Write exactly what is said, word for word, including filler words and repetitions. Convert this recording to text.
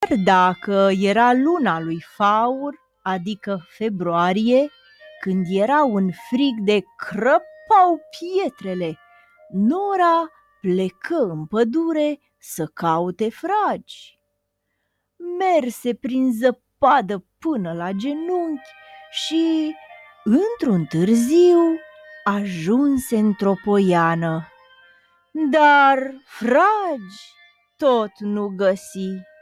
Chiar dacă era luna lui Faur, adică februarie, când era un frig de crăpau pietrele, Nora plecă în pădure să caute fragi. Merse prin zăpadă până la genunchi și, într-un târziu, ajunse într-o poiană. Dar fragi tot nu găsi.